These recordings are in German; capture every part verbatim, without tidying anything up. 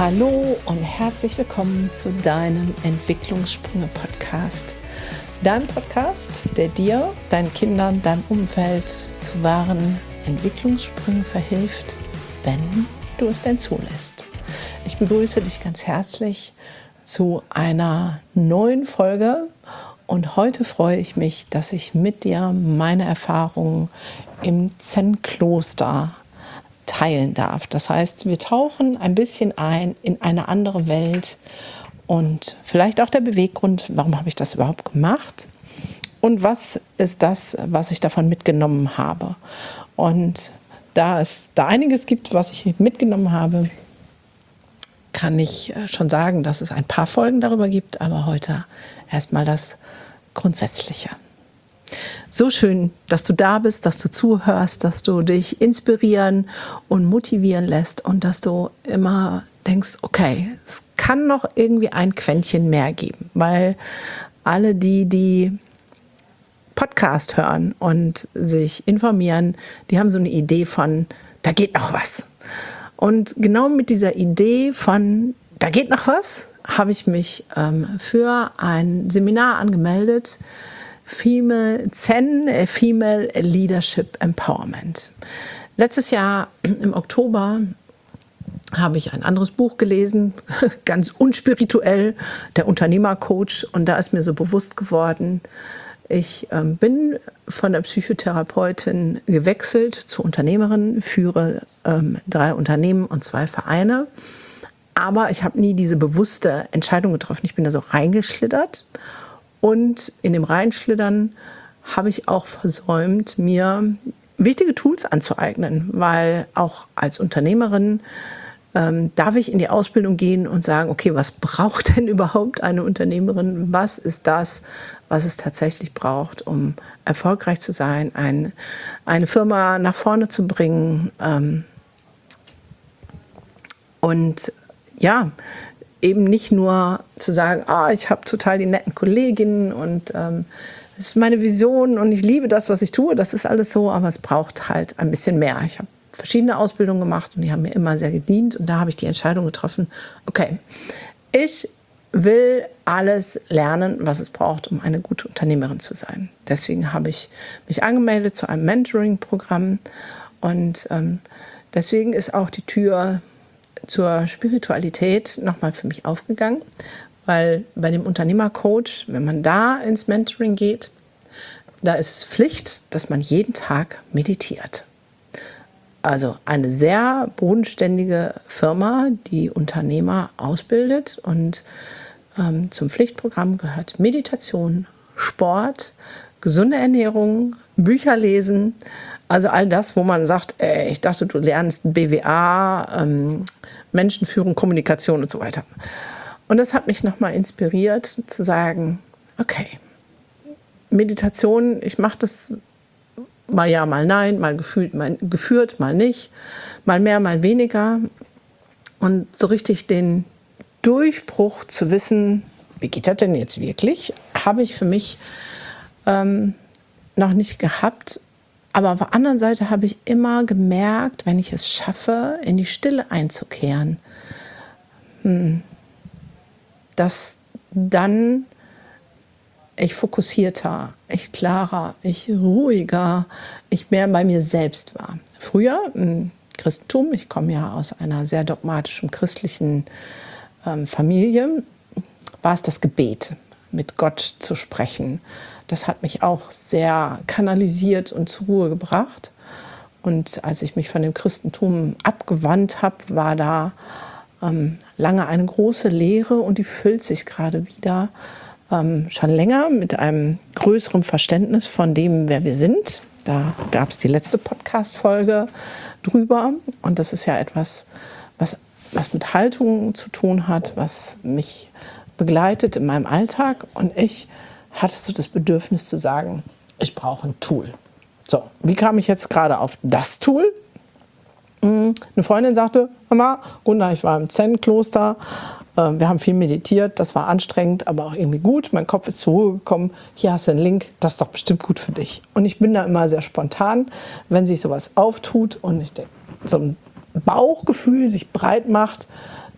Hallo und herzlich willkommen zu deinem Entwicklungssprünge-Podcast. Deinem Podcast, der dir, deinen Kindern, deinem Umfeld zu wahren Entwicklungssprüngen verhilft, wenn du es denn zulässt. Ich begrüße dich ganz herzlich zu einer neuen Folge und heute freue ich mich, dass ich mit dir meine Erfahrungen im Zen-Kloster teilen darf. Das heißt, wir tauchen ein bisschen ein in eine andere Welt und vielleicht auch der Beweggrund, warum habe ich das überhaupt gemacht und was ist das, was ich davon mitgenommen habe. Und da es da einiges gibt, was ich mitgenommen habe, kann ich schon sagen, dass es ein paar Folgen darüber gibt, aber heute erstmal das Grundsätzliche. So schön, dass du da bist, dass du zuhörst, dass du dich inspirieren und motivieren lässt und dass du immer denkst, okay, es kann noch irgendwie ein Quäntchen mehr geben, weil alle die, die Podcast hören und sich informieren, die haben so eine Idee von, da geht noch was. Und genau mit dieser Idee von, da geht noch was, habe ich mich ähm, für ein Seminar angemeldet, Female Zen, Female Leadership Empowerment. Letztes Jahr im Oktober habe ich ein anderes Buch gelesen, ganz unspirituell, der Unternehmercoach. Und da ist mir so bewusst geworden, ich ähm, bin von der Psychotherapeutin gewechselt zur Unternehmerin, führe ähm, drei Unternehmen und zwei Vereine. Aber ich habe nie diese bewusste Entscheidung getroffen. Ich bin da so reingeschlittert. Und in dem Reinschlittern habe ich auch versäumt, mir wichtige Tools anzueignen, weil auch als Unternehmerin ähm, darf ich in die Ausbildung gehen und sagen, okay, was braucht denn überhaupt eine Unternehmerin? Was ist das, was es tatsächlich braucht, um erfolgreich zu sein, ein, eine Firma nach vorne zu bringen? Ähm, und ja, eben nicht nur zu sagen, ah, ich habe total die netten Kolleginnen und ähm, das ist meine Vision und ich liebe das, was ich tue, das ist alles so, aber es braucht halt ein bisschen mehr. Ich habe verschiedene Ausbildungen gemacht und die haben mir immer sehr gedient und da habe ich die Entscheidung getroffen, okay, ich will alles lernen, was es braucht, um eine gute Unternehmerin zu sein. Deswegen habe ich mich angemeldet zu einem Mentoring-Programm und ähm, deswegen ist auch die Tür zur Spiritualität nochmal für mich aufgegangen, weil bei dem Unternehmercoach, wenn man da ins Mentoring geht, da ist es Pflicht, dass man jeden Tag meditiert. Also eine sehr bodenständige Firma, die Unternehmer ausbildet und ähm, zum Pflichtprogramm gehört Meditation, Sport, gesunde Ernährung, Bücher lesen, also all das, wo man sagt, ey, ich dachte, du lernst B W A, ähm, Menschenführung, Kommunikation und so weiter. Und das hat mich nochmal inspiriert, zu sagen, okay, Meditation, ich mache das mal ja, mal nein, mal gefühlt, mal geführt, mal nicht, mal mehr, mal weniger. Und so richtig den Durchbruch zu wissen, wie geht das denn jetzt wirklich, habe ich für mich ähm, noch nicht gehabt. Aber auf der anderen Seite habe ich immer gemerkt, wenn ich es schaffe, in die Stille einzukehren, dass dann ich fokussierter, ich klarer, ich ruhiger, ich mehr bei mir selbst war. Früher im Christentum, ich komme ja aus einer sehr dogmatischen christlichen ähm, Familie, war es das Gebet, mit Gott zu sprechen. Das hat mich auch sehr kanalisiert und zur Ruhe gebracht. Und als ich mich von dem Christentum abgewandt habe, war da ähm, lange eine große Leere und die füllt sich gerade wieder. Ähm, schon länger mit einem größeren Verständnis von dem, wer wir sind. Da gab es die letzte Podcast-Folge drüber. Und das ist ja etwas, was, was mit Haltung zu tun hat, was mich begleitet in meinem Alltag. Und ich hatte so das Bedürfnis zu sagen, ich brauche ein Tool. So, wie kam ich jetzt gerade auf das Tool? Eine Freundin sagte, Mama, Gunda, ich war im Zen-Kloster, wir haben viel meditiert, das war anstrengend, aber auch irgendwie gut. Mein Kopf ist zur Ruhe gekommen, hier hast du einen Link, das ist doch bestimmt gut für dich. Und ich bin da immer sehr spontan, wenn sich sowas auftut und ich denke, so ein Bauchgefühl sich breit macht,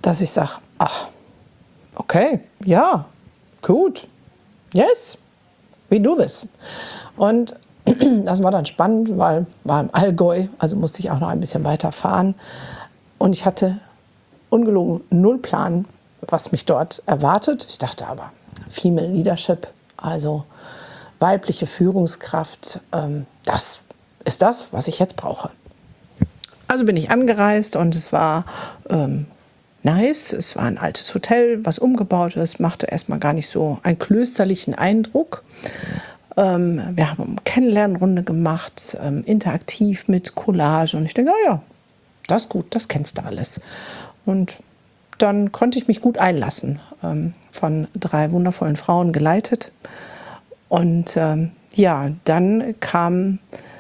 dass ich sage, ach, okay, ja, gut, yes, we do this. Und das war dann spannend, weil war im Allgäu, also musste ich auch noch ein bisschen weiter fahren. Und ich hatte ungelogen null Plan, was mich dort erwartet. Ich dachte aber, Female Leadership, also weibliche Führungskraft, ähm, das ist das, was ich jetzt brauche. Also bin ich angereist und es war ähm, nice. Es war ein altes Hotel, was umgebaut ist, machte erstmal gar nicht so einen klösterlichen Eindruck. Ähm, wir haben eine Kennenlernrunde gemacht, ähm, interaktiv mit Collage. Und ich denke, oh ja, das ist gut, das kennst du alles. Und dann konnte ich mich gut einlassen, ähm, von drei wundervollen Frauen geleitet. Und ähm, ja, dann kam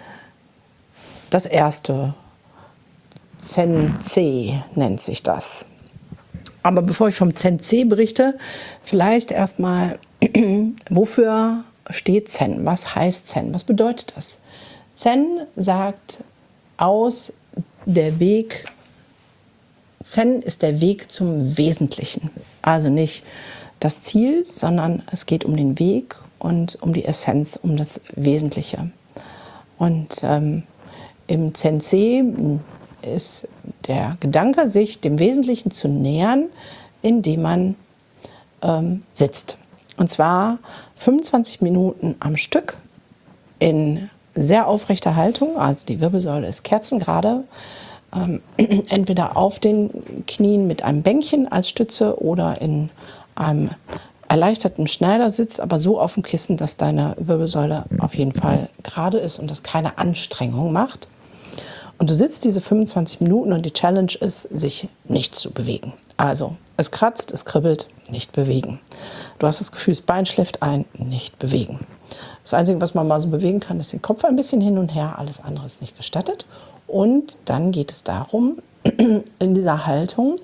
das erste, Zen C nennt sich das. Aber bevor ich vom Zen C berichte, vielleicht erstmal, wofür steht Zen? Was heißt Zen? Was bedeutet das? Zen sagt aus, der Weg, Zen ist der Weg zum Wesentlichen. Also nicht das Ziel, sondern es geht um den Weg und um die Essenz, um das Wesentliche. Und ähm, im Zen C ist der Gedanke, sich dem Wesentlichen zu nähern, indem man ähm, sitzt. Und zwar fünfundzwanzig Minuten am Stück in sehr aufrechter Haltung, also die Wirbelsäule ist kerzengerade, ähm, entweder auf den Knien mit einem Bänkchen als Stütze oder in einem erleichterten Schneidersitz, aber so auf dem Kissen, dass deine Wirbelsäule auf jeden Fall gerade ist und das keine Anstrengung macht. Und du sitzt diese fünfundzwanzig Minuten und die Challenge ist, sich nicht zu bewegen. Also es kratzt, es kribbelt, nicht bewegen. Du hast das Gefühl, das Bein schläft ein, nicht bewegen. Das Einzige, was man mal so bewegen kann, ist den Kopf ein bisschen hin und her. Alles andere ist nicht gestattet. Und dann geht es darum, in dieser Haltung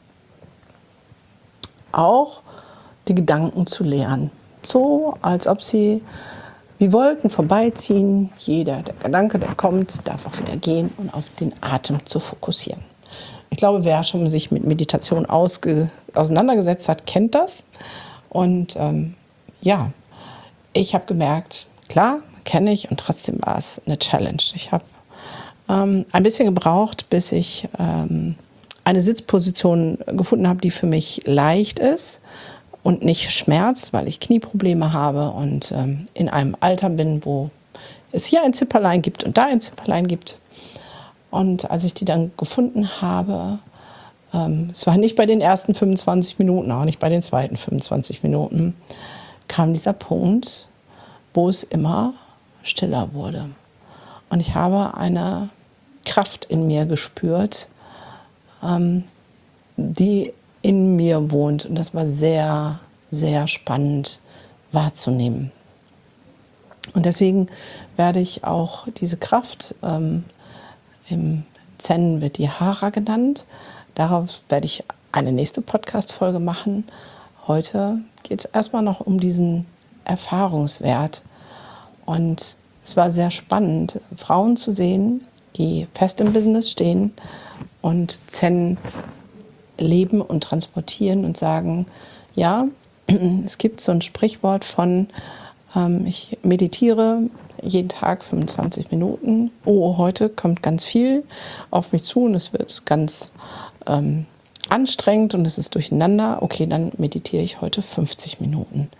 auch die Gedanken zu leeren. So, als ob sie wie Wolken vorbeiziehen. Jeder der Gedanke, der kommt, darf auch wieder gehen und auf den Atem zu fokussieren. Ich glaube, wer schon sich mit Meditation ausge- auseinandergesetzt hat, kennt das. Und ähm, ja, ich habe gemerkt, klar, kenne ich und trotzdem war es eine Challenge. Ich habe ähm, ein bisschen gebraucht, bis ich ähm, eine Sitzposition gefunden habe, die für mich leicht ist und nicht schmerzt, weil ich Knieprobleme habe und ähm, in einem Alter bin, wo es hier ein Zipperlein gibt und da ein Zipperlein gibt. Und als ich die dann gefunden habe, ähm, es war nicht bei den ersten fünfundzwanzig Minuten, auch nicht bei den zweiten fünfundzwanzig Minuten, kam dieser Punkt, wo es immer stiller wurde. Und ich habe eine Kraft in mir gespürt, ähm, die in mir wohnt. Und das war sehr, sehr spannend wahrzunehmen. Und deswegen werde ich auch diese Kraft, ähm, im Zen wird die Hara genannt, darauf werde ich eine nächste Podcast-Folge machen. Heute geht es erstmal noch um diesen Erfahrungswert. Und es war sehr spannend, Frauen zu sehen, die fest im Business stehen und Zen leben und transportieren und sagen, ja, es gibt so ein Sprichwort von, ähm, ich meditiere jeden Tag fünfundzwanzig Minuten. Oh, heute kommt ganz viel auf mich zu und es wird ganz ähm, anstrengend und es ist durcheinander. Okay, dann meditiere ich heute fünfzig Minuten.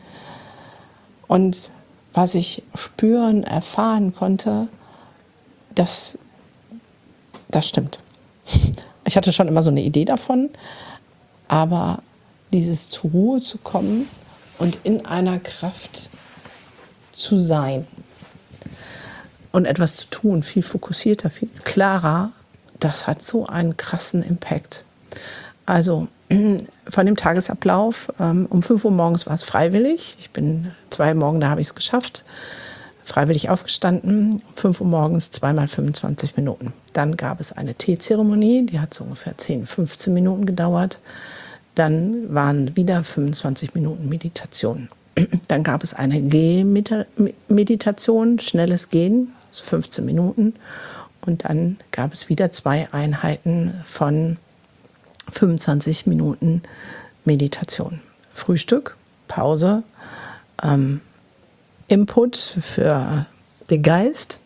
Und was ich spüren, erfahren konnte, das, das stimmt. Ich hatte schon immer so eine Idee davon, aber dieses zur Ruhe zu kommen und in einer Kraft zu sein und etwas zu tun, viel fokussierter, viel klarer, das hat so einen krassen Impact. Also von dem Tagesablauf, ähm, um fünf Uhr morgens war es freiwillig. Ich bin zwei Morgen, da habe ich es geschafft, freiwillig aufgestanden. Um fünf Uhr morgens zweimal fünfundzwanzig Minuten. Dann gab es eine Teezeremonie, die hat so ungefähr zehn, fünfzehn Minuten gedauert. Dann waren wieder fünfundzwanzig Minuten Meditation. Dann gab es eine Gehmeditation, schnelles Gehen, also fünfzehn Minuten. Und dann gab es wieder zwei Einheiten von fünfundzwanzig Minuten Meditation. Frühstück, Pause, ähm, Input für den Geist,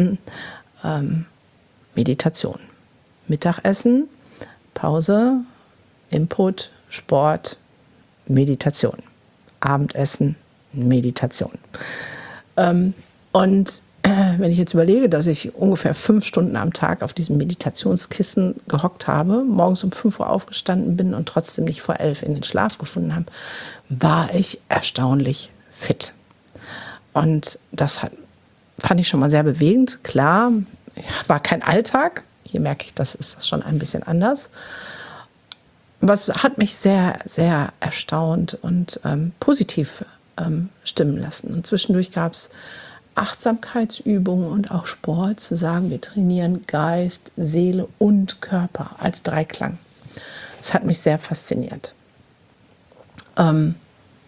ähm, Meditation. Mittagessen, Pause, Input, Sport, Meditation. Abendessen, Meditation. Ähm, und äh, wenn ich jetzt überlege, dass ich ungefähr fünf Stunden am Tag auf diesem Meditationskissen gehockt habe, morgens um fünf Uhr aufgestanden bin und trotzdem nicht vor elf in den Schlaf gefunden habe, war ich erstaunlich fit. Und das hat, fand ich schon mal sehr bewegend. Klar, war kein Alltag. Hier merke ich, das ist das schon ein bisschen anders. Aber es hat mich sehr, sehr erstaunt und ähm, positiv ähm, stimmen lassen. Und zwischendurch gab es Achtsamkeitsübungen und auch Sport, zu sagen, wir trainieren Geist, Seele und Körper als Dreiklang. Das hat mich sehr fasziniert. Ähm,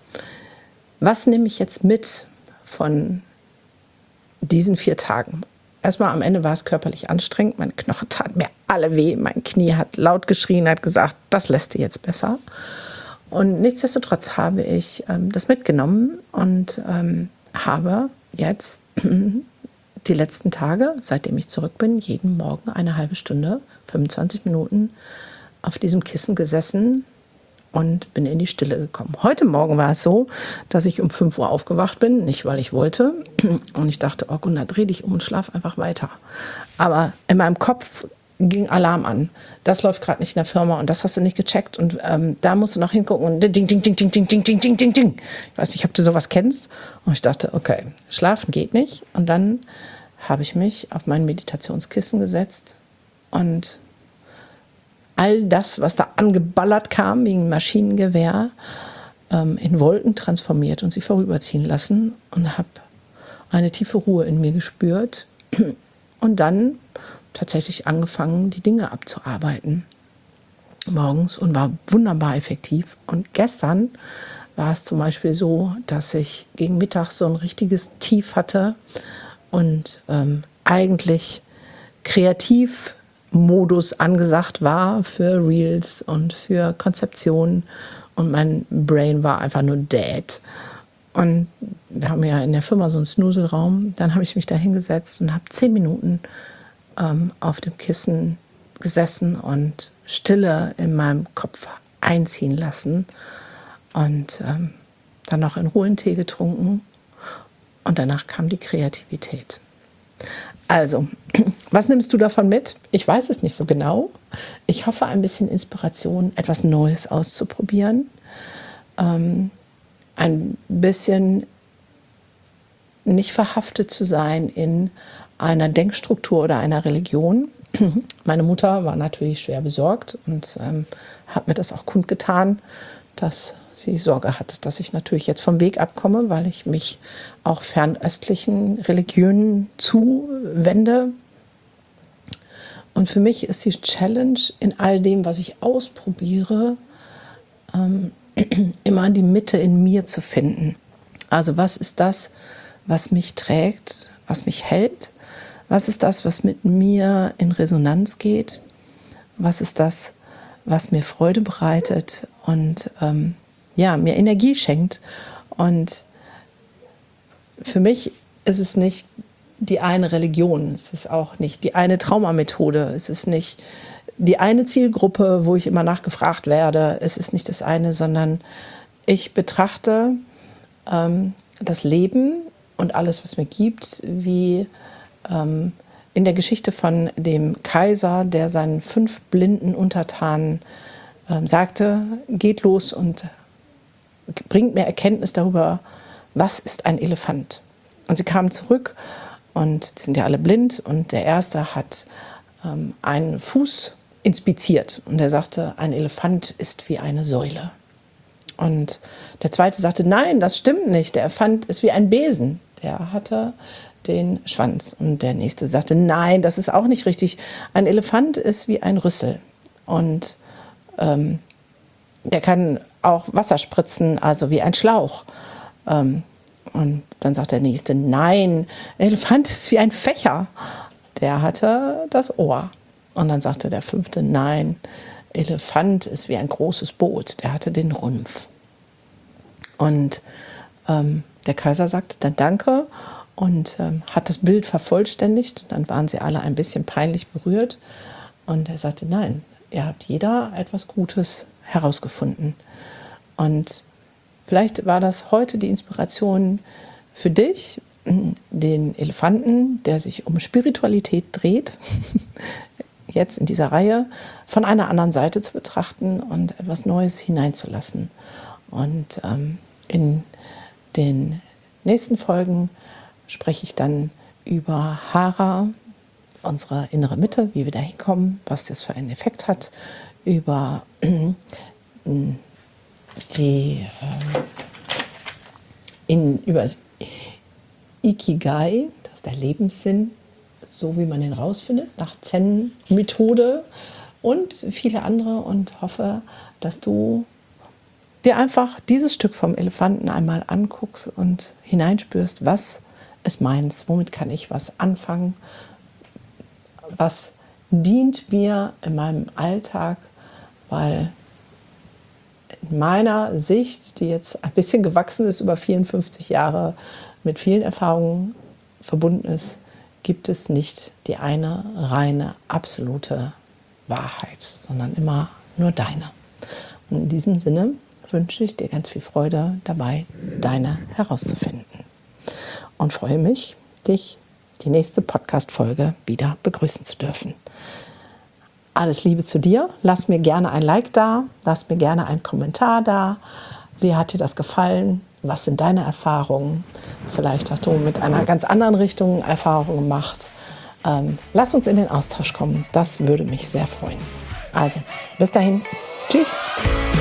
was nehme ich jetzt mit von diesen vier Tagen? Erstmal am Ende war es körperlich anstrengend. Meine Knochen taten mir alle weh. Mein Knie hat laut geschrien, hat gesagt, das lässt dir jetzt besser. Und nichtsdestotrotz habe ich ähm, das mitgenommen und ähm, habe jetzt die letzten Tage, seitdem ich zurück bin, jeden Morgen eine halbe Stunde, fünfundzwanzig Minuten auf diesem Kissen gesessen und bin in die Stille gekommen. Heute Morgen war es so, dass ich um fünf Uhr aufgewacht bin, nicht weil ich wollte. Und ich dachte, oh Gunnar, dreh dich um und schlaf einfach weiter. Aber in meinem Kopf ging Alarm an. Das läuft gerade nicht in der Firma und das hast du nicht gecheckt. Und ähm, da musst du noch hingucken und ding, ding, ding, ding, ding, ding, ding, ding, ding, ding. Ich weiß nicht, ob du sowas kennst. Und ich dachte, okay, schlafen geht nicht. Und dann habe ich mich auf mein Meditationskissen gesetzt und all das, was da angeballert kam, wie ein Maschinengewehr, ähm, in Wolken transformiert und sie vorüberziehen lassen und habe eine tiefe Ruhe in mir gespürt und dann tatsächlich angefangen, die Dinge abzuarbeiten morgens und war wunderbar effektiv. Und gestern war es zum Beispiel so, dass ich gegen Mittag so ein richtiges Tief hatte und ähm, eigentlich kreativ Modus angesagt war für Reels und für Konzeption und mein Brain war einfach nur dead. Und wir haben ja in der Firma so einen Snoozelraum. Dann habe ich mich da hingesetzt und habe zehn Minuten ähm, auf dem Kissen gesessen und Stille in meinem Kopf einziehen lassen und ähm, dann noch in Ruhe einen Tee getrunken und danach kam die Kreativität. Also, was nimmst du davon mit? Ich weiß es nicht so genau. Ich hoffe, ein bisschen Inspiration, etwas Neues auszuprobieren. Ähm, ein bisschen nicht verhaftet zu sein in einer Denkstruktur oder einer Religion. Meine Mutter war natürlich schwer besorgt und ähm, hat mir das auch kundgetan, dass sie Sorge hat, dass ich natürlich jetzt vom Weg abkomme, weil ich mich auch fernöstlichen Religionen zuwende. Und für mich ist die Challenge in all dem, was ich ausprobiere, ähm, immer die Mitte in mir zu finden. Also was ist das, was mich trägt, was mich hält? Was ist das, was mit mir in Resonanz geht? Was ist das, was mir Freude bereitet und ähm, ja, mir Energie schenkt? Und für mich ist es nicht die eine Religion, es ist auch nicht die eine Traumamethode, es ist nicht die eine Zielgruppe, wo ich immer nachgefragt werde, es ist nicht das eine, sondern ich betrachte ähm, das Leben und alles, was mir gibt, wie ähm, in der Geschichte von dem Kaiser, der seinen fünf blinden Untertanen ähm, sagte, geht los und bringt mir Erkenntnis darüber, was ist ein Elefant. Und sie kamen zurück und die sind ja alle blind und der erste hat ähm, einen Fuß inspiziert und er sagte, ein Elefant ist wie eine Säule. Und der zweite sagte, nein, das stimmt nicht, der Elefant ist wie ein Besen. Der hatte den Schwanz. Und der nächste sagte, nein, das ist auch nicht richtig. Ein Elefant ist wie ein Rüssel. Und ähm, der kann auch Wasser spritzen, also wie ein Schlauch. Ähm, und dann sagt der nächste, nein, ein Elefant ist wie ein Fächer. Der hatte das Ohr. Und dann sagte der fünfte, nein, Elefant ist wie ein großes Boot, der hatte den Rumpf. Und ähm, der Kaiser sagte dann Danke und ähm, hat das Bild vervollständigt. Dann waren sie alle ein bisschen peinlich berührt. Und er sagte, nein, ihr habt jeder etwas Gutes herausgefunden. Und vielleicht war das heute die Inspiration für dich, den Elefanten, der sich um Spiritualität dreht, jetzt in dieser Reihe von einer anderen Seite zu betrachten und etwas Neues hineinzulassen. Und ähm, in den nächsten Folgen spreche ich dann über Hara, unsere innere Mitte, wie wir da hinkommen, was das für einen Effekt hat, über die äh, in, über das Ikigai, das ist der Lebenssinn, so wie man den rausfindet, nach Zen-Methode und viele andere, und hoffe, dass du dir einfach dieses Stück vom Elefanten einmal anguckst und hineinspürst, was ist meins, womit kann ich was anfangen, was dient mir in meinem Alltag, weil in meiner Sicht, die jetzt ein bisschen gewachsen ist, über vierundfünfzig Jahre, mit vielen Erfahrungen verbunden ist, gibt es nicht die eine reine, absolute Wahrheit, sondern immer nur deine. Und in diesem Sinne wünsche ich dir ganz viel Freude dabei, deine herauszufinden. Und freue mich, dich die nächste Podcast-Folge wieder begrüßen zu dürfen. Alles Liebe zu dir. Lass mir gerne ein Like da, lass mir gerne einen Kommentar da. Wie hat dir das gefallen? Was sind deine Erfahrungen? Vielleicht hast du mit einer ganz anderen Richtung Erfahrungen gemacht. Ähm, lass uns in den Austausch kommen. Das würde mich sehr freuen. Also, bis dahin. Tschüss.